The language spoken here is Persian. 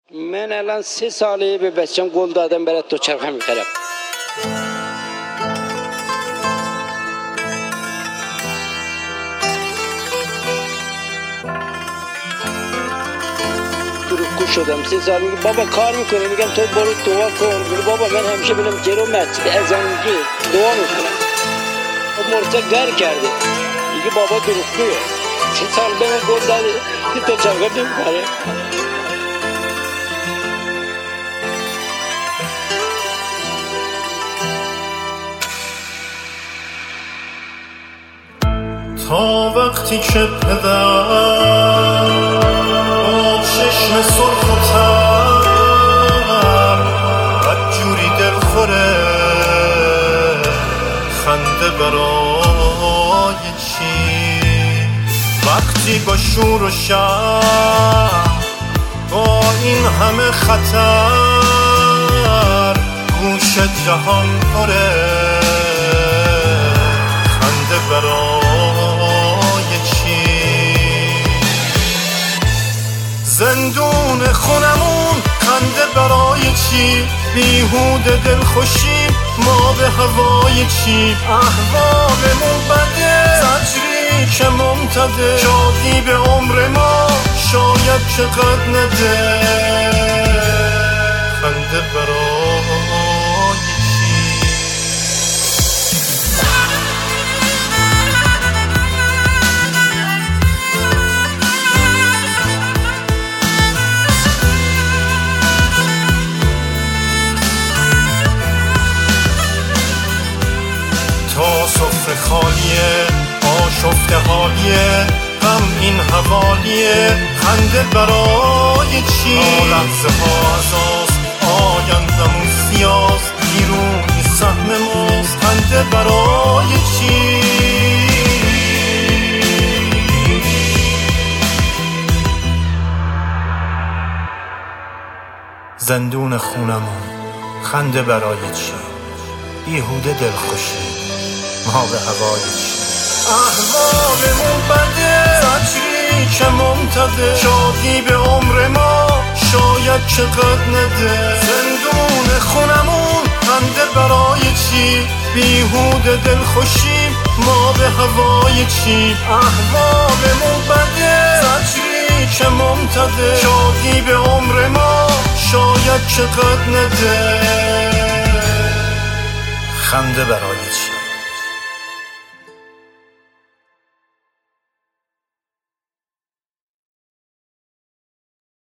من الان 3 ساله به بچم گل دادم برای دوچرخه میخرم. دروغگو شدم. 3 سال میگه بابا کار میکنه، میگم تو برو دعا کن. میگه بابا من همیشه برم جلو مسجد اذان میگه دعا میکنم. مرتضی گر کرده میگه بابا دروغگوه. 3 سال به من گل داده که دوچرخه نمیخره. تا وقتی که پدر با چشم سرخ و تر بدجوری دلخوره خنده برای چی؟ وقتی با شور و شر با این همه خطر گوش جهان پره خنده برای زندون خونمون خنده برای چی؟ بیهوده دلخوشی ما به هوای چی؟ احوالمون بده زجری که ممتده شادی به عمر ما شاید چقدر نده خنده برای چی؟ تا سفره خالیه آشفته حالیه غم این حوالیه خنده برای چی؟ لحظه ها ازاست آیندمون سیاست بیرونی سهم ماست خنده برای چی؟ زندون خونمون خنده برای چی؟ بیهوده دلخوشی ما به هوای چی؟ احوالمون بده زجری که ممتده شادی به عمر ما شاید چقدر نده زندون خونمون خنده برای چی؟ بیهوده دلخوشی ما به هوای چی؟ احوالمون بده زجری که ممتده شادی به عمر ما شاید چقدر نده خنده برای چی؟